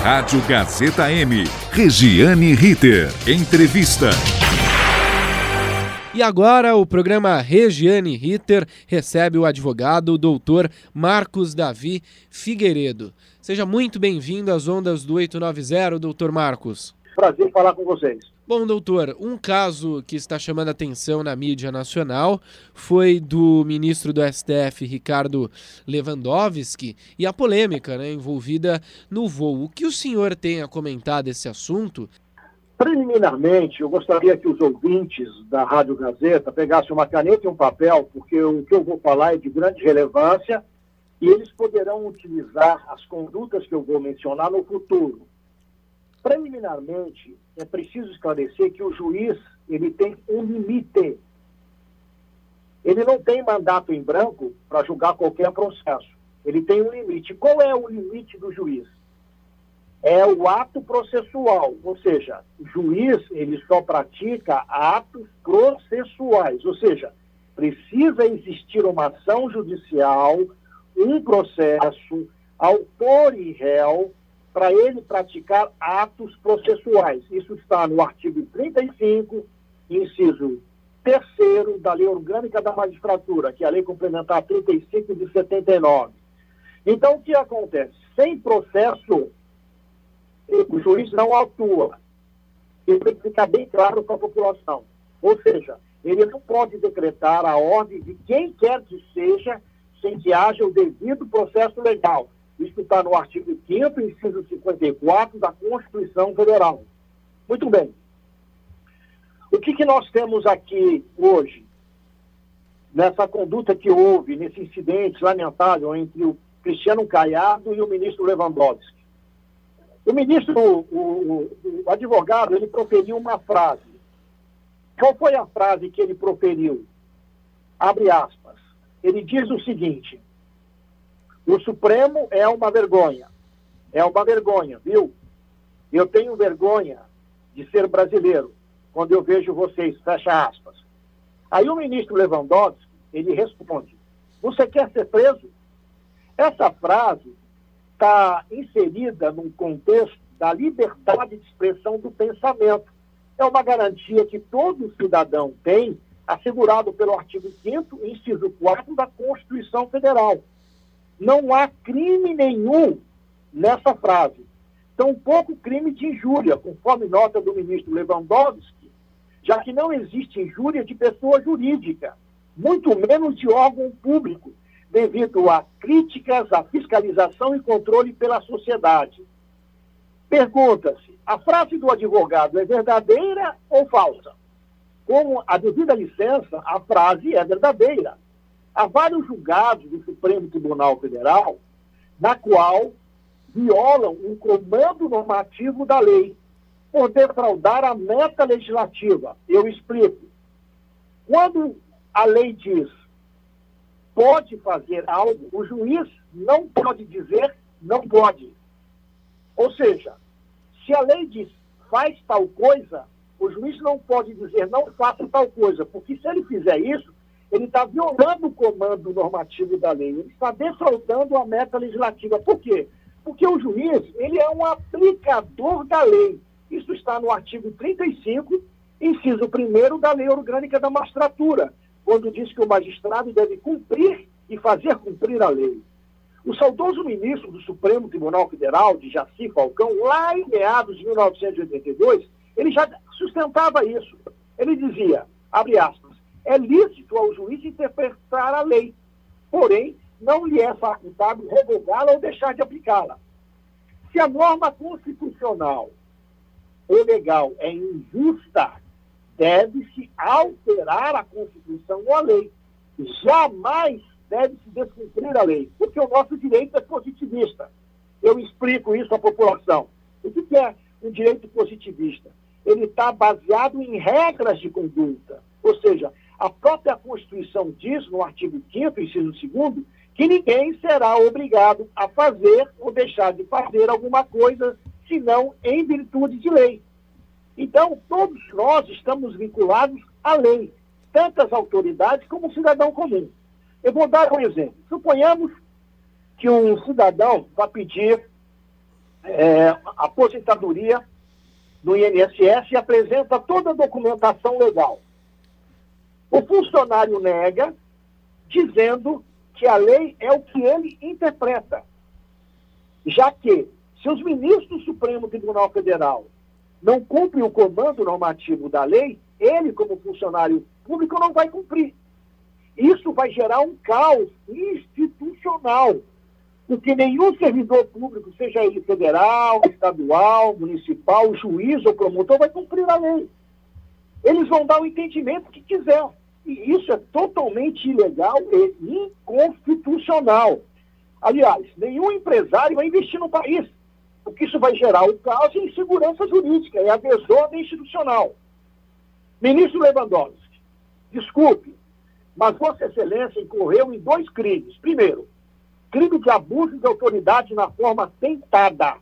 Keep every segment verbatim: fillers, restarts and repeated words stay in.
Rádio Gazeta M, Regiane Ritter. Entrevista. E agora o programa Regiane Ritter recebe o advogado doutor Marcos Davi Figueiredo. Seja muito bem-vindo às ondas do oito nove zero, doutor Marcos. Prazer falar com vocês. Bom, doutor, um caso que está chamando a atenção na mídia nacional foi do ministro do S T F, Ricardo Lewandowski, e a polêmica, né, envolvida no voo. O que o senhor tem a comentar desse assunto? Preliminarmente, eu gostaria que os ouvintes da Rádio Gazeta pegassem uma caneta e um papel, porque o que eu vou falar é de grande relevância e eles poderão utilizar as condutas que eu vou mencionar no futuro. Preliminarmente, é preciso esclarecer que o juiz ele tem um limite. Ele não tem mandato em branco para julgar qualquer processo. Ele tem um limite. Qual é o limite do juiz? É o ato processual, ou seja, o juiz ele só pratica atos processuais, ou seja, precisa existir uma ação judicial, um processo, autor e réu, para ele praticar atos processuais. Isso está no artigo trinta e cinco, inciso terceiro da Lei Orgânica da Magistratura, que é a Lei Complementar trinta e cinco de setenta e nove. Então, o que acontece? Sem processo, o juiz não atua. Isso tem que ficar bem claro para a população. Ou seja, ele não pode decretar a ordem de quem quer que seja sem que haja o devido processo legal. Isso está no artigo quinto, inciso cinquenta e quatro da Constituição Federal. Muito bem. O que, que nós temos aqui hoje, nessa conduta que houve, nesse incidente lamentável entre o Cristiano Caiado e o ministro Lewandowski? O ministro, o, o, o advogado, ele proferiu uma frase. Qual foi a frase que ele proferiu? Abre aspas. Ele diz o seguinte: o Supremo é uma vergonha. É uma vergonha, viu? Eu tenho vergonha de ser brasileiro quando eu vejo vocês, fecha aspas. Aí o ministro Lewandowski, ele responde: você quer ser preso? Essa frase está inserida num contexto da liberdade de expressão do pensamento. É uma garantia que todo cidadão tem, assegurado pelo artigo quinto, inciso quatro da Constituição Federal. Não há crime nenhum nessa frase. Tampouco crime de injúria, conforme nota do ministro Lewandowski, já que não existe injúria de pessoa jurídica, muito menos de órgão público, devido a críticas, à fiscalização e controle pela sociedade. Pergunta-se, a frase do advogado é verdadeira ou falsa? Com a devida licença, a frase é verdadeira. Há vários julgados do Supremo Tribunal Federal, na qual violam um comando normativo da lei, por defraudar a meta legislativa. Eu explico. Quando a lei diz pode fazer algo, o juiz não pode dizer não pode. Ou seja, se a lei diz faz tal coisa, o juiz não pode dizer não faça tal coisa, porque se ele fizer isso, ele está violando o comando normativo da lei, ele está defraudando a meta legislativa. Por quê? Porque o juiz, ele é um aplicador da lei. Isso está no artigo trinta e cinco, inciso primeiro da Lei Orgânica da Magistratura, quando diz que o magistrado deve cumprir e fazer cumprir a lei. O saudoso ministro do Supremo Tribunal Federal, de Jaci Falcão, lá em meados de mil novecentos e oitenta e dois, ele já sustentava isso. Ele dizia, abre aspas, é lícito ao juiz interpretar a lei, porém, não lhe é facultado revogá-la ou deixar de aplicá-la. Se a norma constitucional ou legal é injusta, deve-se alterar a Constituição ou a lei. Jamais deve-se descumprir a lei, porque o nosso direito é positivista. Eu explico isso à população. O que é um direito positivista? Ele está baseado em regras de conduta. Ou seja, a própria Constituição diz, no artigo quinto, inciso segundo, que ninguém será obrigado a fazer ou deixar de fazer alguma coisa, senão em virtude de lei. Então, todos nós estamos vinculados à lei, tanto as autoridades como o cidadão comum. Eu vou dar um exemplo. Suponhamos que um cidadão vai pedir é, aposentadoria no I N S S e apresenta toda a documentação legal. O funcionário nega, dizendo que a lei é o que ele interpreta. Já que, se os ministros do Supremo Tribunal Federal não cumprem o comando normativo da lei, ele, como funcionário público, não vai cumprir. Isso vai gerar um caos institucional, porque nenhum servidor público, seja ele federal, estadual, municipal, juiz ou promotor, vai cumprir a lei. Eles vão dar o entendimento que quiser. E isso é totalmente ilegal e inconstitucional. Aliás, nenhum empresário vai investir no país, porque isso vai gerar o caos e insegurança jurídica e a desordem institucional. Ministro Lewandowski, desculpe, mas Vossa Excelência incorreu em dois crimes. Primeiro, crime de abuso de autoridade na forma tentada,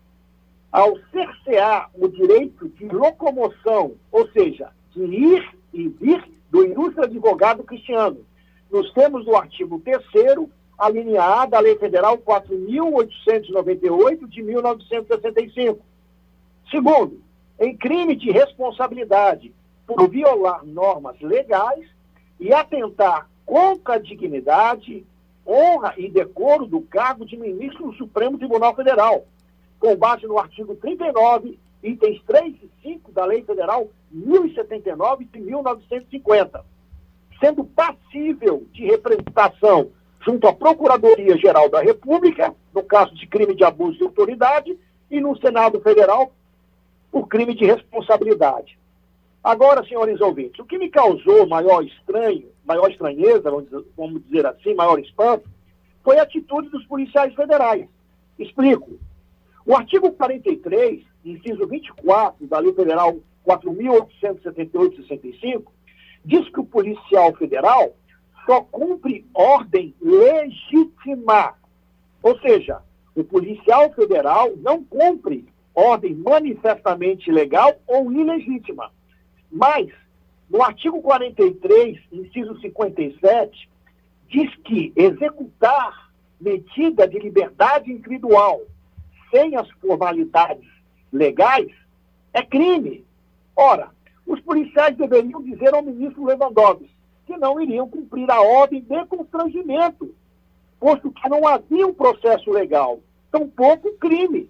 ao cercear o direito de locomoção, ou seja, de ir e vir do ilustre advogado Cristiano, nos termos do artigo terceiro, a linha A da Lei Federal quatro mil oitocentos e noventa e oito, de mil novecentos e sessenta e cinco. Segundo, em crime de responsabilidade por violar normas legais e atentar contra a dignidade, honra e decoro do cargo de ministro do Supremo Tribunal Federal, com base no artigo trinta e nove, itens três e cinco da Lei Federal mil e setenta e nove de mil novecentos e cinquenta, sendo passível de representação junto à Procuradoria-Geral da República, no caso de crime de abuso de autoridade, e no Senado Federal, por crime de responsabilidade. Agora, senhores ouvintes, o que me causou maior estranho, maior estranheza, vamos dizer, vamos dizer assim, maior espanto, foi a atitude dos policiais federais. Explico. O artigo quarenta e três, inciso vinte e quatro da Lei Federal quatro mil oitocentos e setenta e oito de sessenta e cinco, diz que o policial federal só cumpre ordem legítima. Ou seja, o policial federal não cumpre ordem manifestamente legal ou ilegítima. Mas, no artigo quarenta e três, inciso cinquenta e sete, diz que executar medida de liberdade individual sem as formalidades legais é crime. Ora, os policiais deveriam dizer ao ministro Lewandowski que não iriam cumprir a ordem de constrangimento, posto que não havia um processo legal, tampouco crime.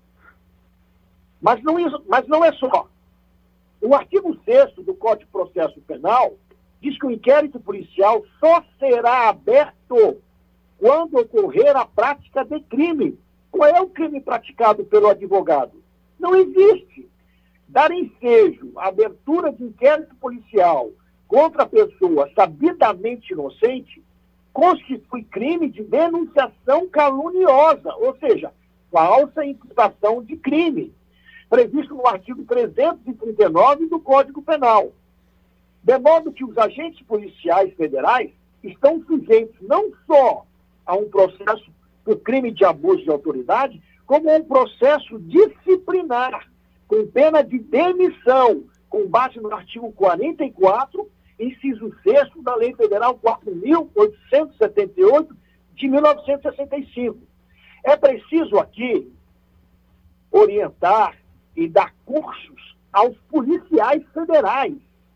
Mas não, mas não é só. O artigo sexto do Código de Processo Penal diz que o inquérito policial só será aberto quando ocorrer a prática de crime. Qual é o crime praticado pelo advogado? Não existe. Dar ensejo à abertura de inquérito policial contra a pessoa sabidamente inocente constitui crime de denunciação caluniosa, ou seja, falsa imputação de crime, previsto no artigo trezentos e trinta e nove do Código Penal. De modo que os agentes policiais federais estão sujeitos não só a um processo por crime de abuso de autoridade, como a um processo disciplinar, com pena de demissão, com base no artigo quarenta e quatro, inciso sexto da Lei Federal quatro mil oitocentos e setenta e oito, de mil novecentos e sessenta e cinco. É preciso aqui orientar e dar cursos aos policiais federais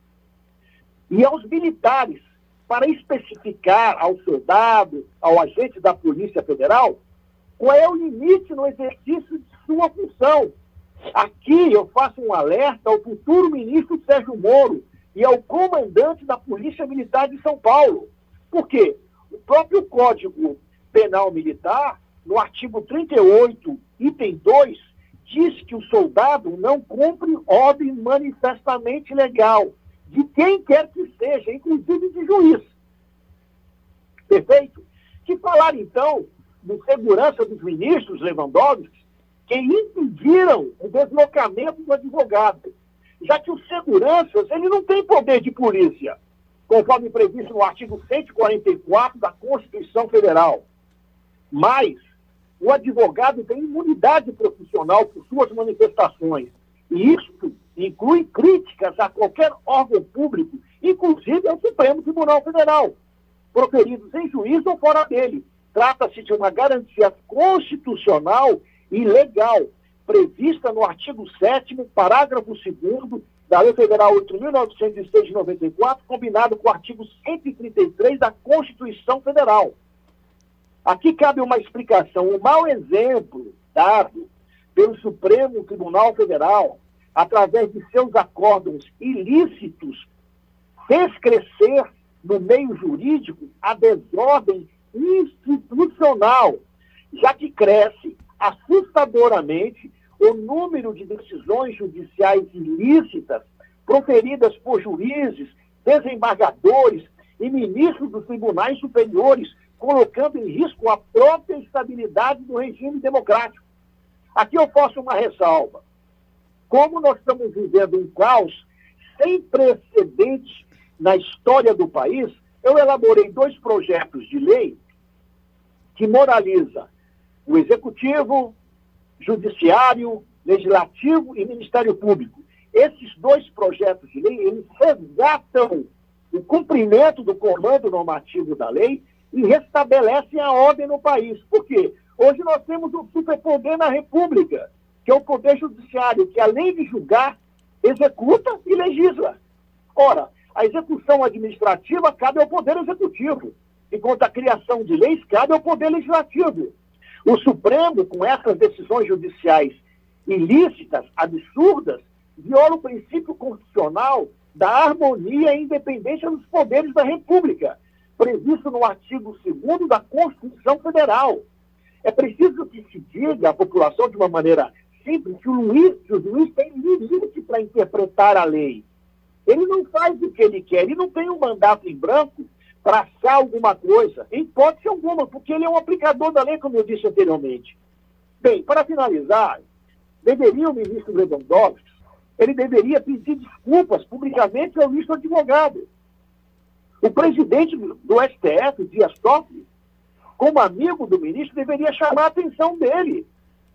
e aos militares para especificar ao soldado, ao agente da Polícia Federal, qual é o limite no exercício de sua função. Aqui eu faço um alerta ao futuro ministro Sérgio Moro e ao comandante da Polícia Militar de São Paulo. Por quê? O próprio Código Penal Militar, no artigo trinta e oito, item dois, diz que o soldado não cumpre ordem manifestamente legal, de quem quer que seja, inclusive de juiz. Perfeito? Que falar, então, de segurança dos ministros Lewandowski, que impediram o deslocamento do advogado, já que os seguranças, ele não tem poder de polícia, conforme previsto no artigo cento e quarenta e quatro da Constituição Federal. Mas o advogado tem imunidade profissional por suas manifestações, e isso inclui críticas a qualquer órgão público, inclusive ao Supremo Tribunal Federal, proferidos em juízo ou fora dele. Trata-se de uma garantia constitucional e legal, prevista no artigo sétimo, parágrafo segundo da Lei Federal oito mil novecentos e seis de noventa e quatro, combinado com o artigo cento e trinta e três da Constituição Federal. Aqui cabe uma explicação. O mau exemplo dado pelo Supremo Tribunal Federal, através de seus acórdãos ilícitos, fez crescer no meio jurídico a desordem institucional, já que cresce assustadoramente o número de decisões judiciais ilícitas proferidas por juízes, desembargadores e ministros dos tribunais superiores, colocando em risco a própria estabilidade do regime democrático. Aqui eu faço uma ressalva. Como nós estamos vivendo um caos sem precedentes na história do país, eu elaborei dois projetos de lei que moraliza o Executivo, Judiciário, Legislativo e Ministério Público. Esses dois projetos de lei, eles resgatam o cumprimento do comando normativo da lei e restabelecem a ordem no país. Por quê? Hoje nós temos um superpoder na República, que é o Poder Judiciário, que além de julgar, executa e legisla. Ora, a execução administrativa cabe ao Poder Executivo, enquanto a criação de leis cabe ao Poder Legislativo. O Supremo, com essas decisões judiciais ilícitas, absurdas, viola o princípio constitucional da harmonia e independência dos poderes da República, previsto no artigo segundo da Constituição Federal. É preciso que se diga à população de uma maneira simples que o juiz, que o juiz tem limite para interpretar a lei. Ele não faz o que ele quer, ele não tem um mandato em branco para achar alguma coisa, em hipótese alguma, porque ele é um aplicador da lei, como eu disse anteriormente. Bem, para finalizar, deveria o ministro Lewandowski, ele deveria pedir desculpas publicamente ao ministro advogado. O presidente do S T F, Dias Toffoli, como amigo do ministro, deveria chamar a atenção dele.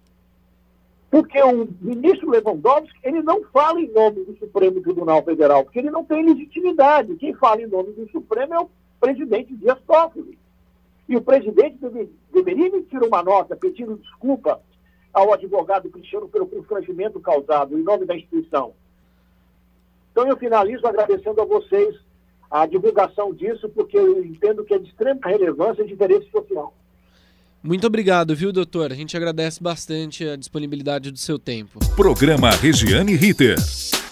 Porque o ministro Lewandowski, ele não fala em nome do Supremo Tribunal Federal, porque ele não tem legitimidade. Quem fala em nome do Supremo é o presidente Dias Toffoli. E o presidente deve, deveria emitir uma nota pedindo desculpa ao advogado Cristiano pelo constrangimento causado em nome da instituição. Então eu finalizo agradecendo a vocês a divulgação disso, porque eu entendo que é de extrema relevância e de interesse social. Muito obrigado, viu, doutor? A gente agradece bastante a disponibilidade do seu tempo. Programa Regiane Ritter.